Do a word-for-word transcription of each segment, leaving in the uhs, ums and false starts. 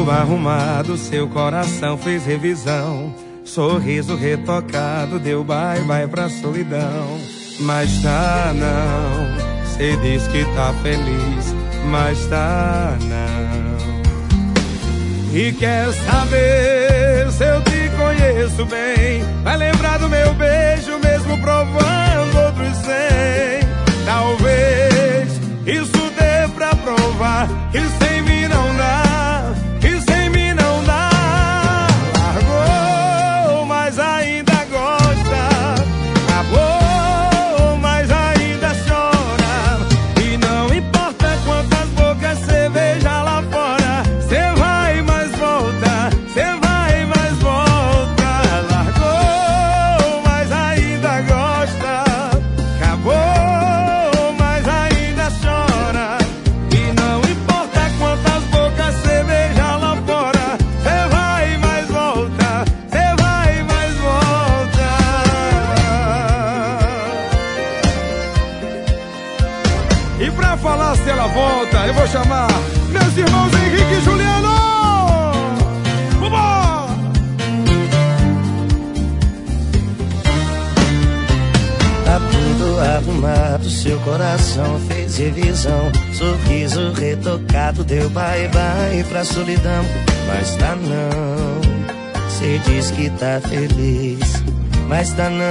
tudo arrumado, seu coração fez revisão. Sorriso retocado, deu bye bye pra solidão. Mas tá não, cê diz que tá feliz, mas tá não. E quer saber se eu te conheço bem? Vai lembrar do meu beijo mesmo provando outros cem. Talvez isso dê pra provar que sem mim não dá, que sem mim não dá. Largou, mas ainda gosta. Acabou, mas ainda chora. E não importa quantas bocas cê beija lá fora, cê vai mais volta, cê vai mais volta. Largou, mas ainda gosta. Acabou, mas ainda chora. E não importa quantas bocas cê beija lá fora, cê vai mais volta, cê vai mais volta. E pra falar se ela volta, eu vou chamar meus irmãos Henrique e Juliano. Vamos! Tá tudo arrumado, seu coração fez revisão. Sorriso retocado, deu bye bye pra solidão. Mas tá não, cê diz que tá feliz, mas tá não.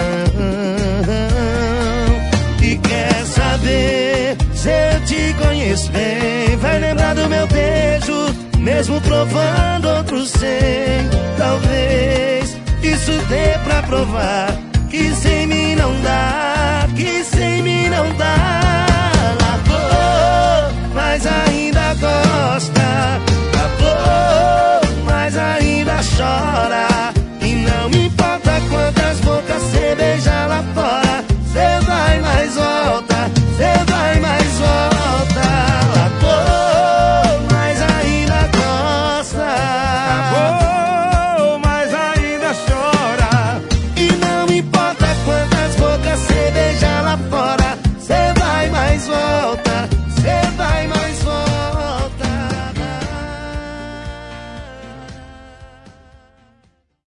E quer saber se eu te conheço bem? Vai lembrar do meu beijo mesmo provando outros cem. Talvez isso dê pra provar